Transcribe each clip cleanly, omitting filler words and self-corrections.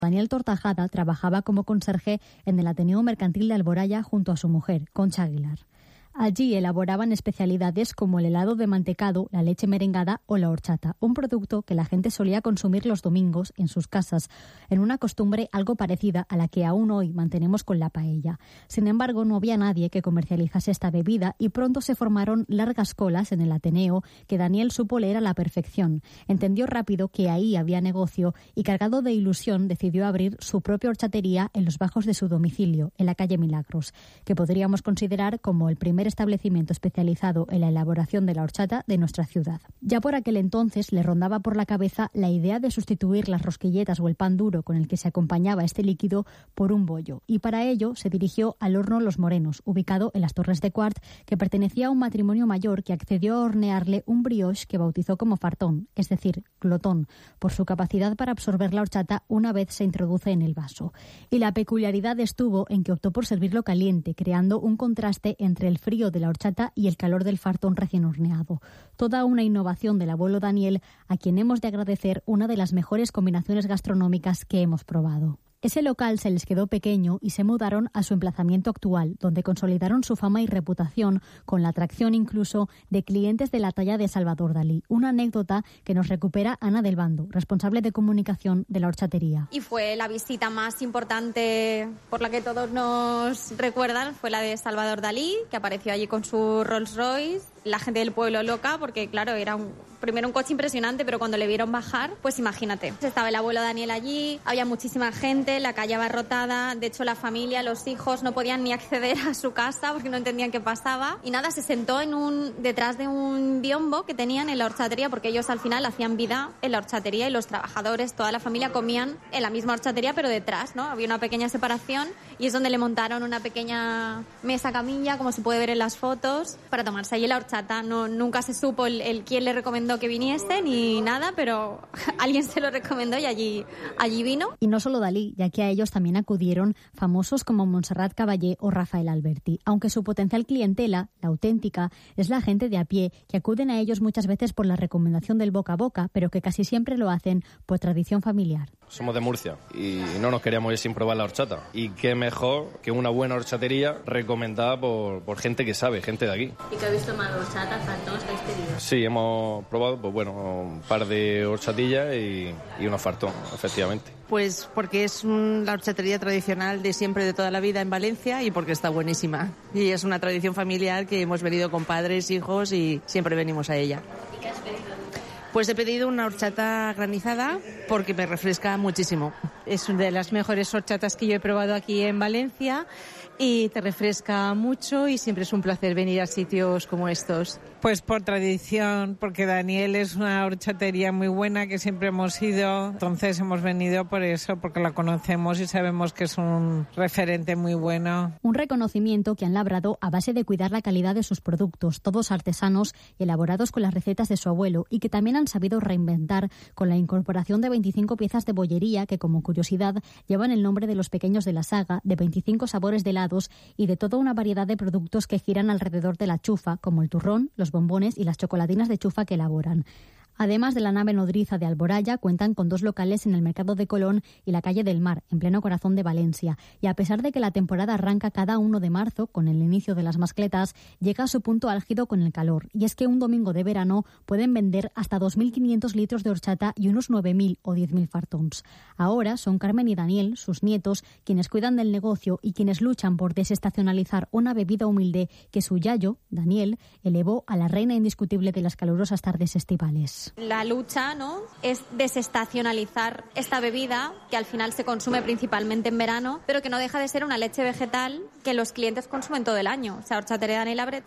Daniel Tortajada trabajaba como conserje en el Ateneo Mercantil de Alboraya junto a su mujer, Concha Aguilar. Allí elaboraban especialidades como el helado de mantecado, la leche merengada o la horchata, un producto que la gente solía consumir los domingos en sus casas, en una costumbre algo parecida a la que aún hoy mantenemos con la paella. Sin embargo, no había nadie que comercializase esta bebida y pronto se formaron largas colas en el Ateneo que Daniel supo leer a la perfección. Entendió rápido que ahí había negocio y, cargado de ilusión, decidió abrir su propia horchatería en los bajos de su domicilio, en la calle Milagros, que podríamos considerar como el primer establecimiento especializado en la elaboración de la horchata de nuestra ciudad. Ya por aquel entonces le rondaba por la cabeza la idea de sustituir las rosquilletas o el pan duro con el que se acompañaba este líquido por un bollo, y para ello se dirigió al horno Los Morenos, ubicado en las Torres de Quart, que pertenecía a un matrimonio mayor que accedió a hornearle un brioche que bautizó como fartón, es decir, glotón, por su capacidad para absorber la horchata una vez se introduce en el vaso. Y la peculiaridad estuvo en que optó por servirlo caliente, creando un contraste entre el frío de la horchata y el calor del fartón recién horneado. Toda una innovación del abuelo Daniel, a quien hemos de agradecer una de las mejores combinaciones gastronómicas que hemos probado. Ese local se les quedó pequeño y se mudaron a su emplazamiento actual, donde consolidaron su fama y reputación, con la atracción incluso de clientes de la talla de Salvador Dalí. Una anécdota que nos recupera Ana del Bando, responsable de comunicación de la horchatería. Y fue la visita más importante por la que todos nos recuerdan, fue la de Salvador Dalí, que apareció allí con su Rolls Royce. La gente del pueblo loca, porque claro, era primero un coche impresionante, pero cuando le vieron bajar, pues imagínate. Estaba el abuelo Daniel allí, había muchísima gente, la calle abarrotada, de hecho la familia, los hijos no podían ni acceder a su casa porque no entendían qué pasaba. Y nada, se sentó detrás de un biombo que tenían en la horchatería, porque ellos al final hacían vida en la horchatería y los trabajadores, toda la familia comían en la misma horchatería, pero detrás, ¿no? Había una pequeña separación y es donde le montaron una pequeña mesa camilla, como se puede ver en las fotos, para tomarse allí la horchata. Nunca se supo el quién le recomendó que viniese ni nada, pero alguien se lo recomendó y allí vino. Y no solo Dalí, ya que a ellos también acudieron famosos como Montserrat Caballé o Rafael Alberti. Aunque su potencial clientela, la auténtica, es la gente de a pie, que acuden a ellos muchas veces por la recomendación del boca a boca, pero que casi siempre lo hacen por tradición familiar. Somos de Murcia y no nos queríamos ir sin probar la horchata. Y qué mejor que una buena horchatería recomendada por gente que sabe, gente de aquí. ¿Y qué habéis tomado? ¿Horchata, fartón, qué habéis pedido? Sí, hemos probado un par de horchatillas y unos fartón, efectivamente. Pues porque es la horchatería tradicional de siempre, de toda la vida en Valencia, y porque está buenísima. Y es una tradición familiar que hemos venido con padres, hijos y siempre venimos a ella. ¿Y qué has pedido? Pues he pedido una horchata granizada porque me refresca muchísimo. Es una de las mejores horchatas que yo he probado aquí en Valencia y te refresca mucho y siempre es un placer venir a sitios como estos. Pues por tradición, porque Daniel es una horchatería muy buena que siempre hemos ido, entonces hemos venido por eso, porque la conocemos y sabemos que es un referente muy bueno. Un reconocimiento que han labrado a base de cuidar la calidad de sus productos, todos artesanos y elaborados con las recetas de su abuelo, y que también han sabido reinventar con la incorporación de 25 piezas de bollería que, como curiosidad, llevan el nombre de los pequeños de la saga, de 25 sabores de helados y de toda una variedad de productos que giran alrededor de la chufa, como el turrón, los bombones y las chocolatinas de chufa que elaboran. Además de la nave nodriza de Alboraya, cuentan con 2 locales en el Mercado de Colón y la Calle del Mar, en pleno corazón de Valencia. Y a pesar de que la temporada arranca cada 1 de marzo, con el inicio de las mascletas, llega a su punto álgido con el calor. Y es que un domingo de verano pueden vender hasta 2.500 litros de horchata y unos 9.000 o 10.000 fartons. Ahora son Carmen y Daniel, sus nietos, quienes cuidan del negocio y quienes luchan por desestacionalizar una bebida humilde que su yayo, Daniel, elevó a la reina indiscutible de las calurosas tardes estivales. La lucha, ¿no?, es desestacionalizar esta bebida que al final se consume principalmente en verano, pero que no deja de ser una leche vegetal que los clientes consumen todo el año. O sea, Horchatería Daniel abre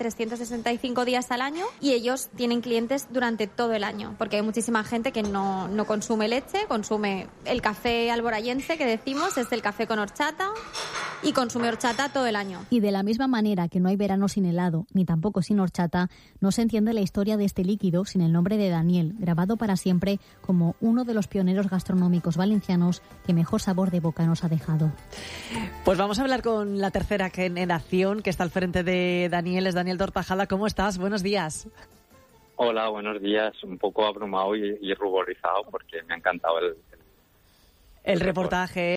365 días al año y ellos tienen clientes durante todo el año, porque hay muchísima gente que no consume leche, consume el café alborayense que decimos, es el café con horchata, y consume horchata todo el año. Y de la misma manera que no hay verano sin helado, ni tampoco sin horchata, no se entiende la historia de este líquido sin el nombre de Daniel, grabado para siempre como uno de los pioneros gastronómicos valencianos que mejor sabor de boca nos ha dejado. Pues vamos a hablar con la tercera generación que está al frente de Daniel, es Daniel Tortajada. ¿Cómo estás? Buenos días. Hola, buenos días. Un poco abrumado y ruborizado porque me ha encantado El reportaje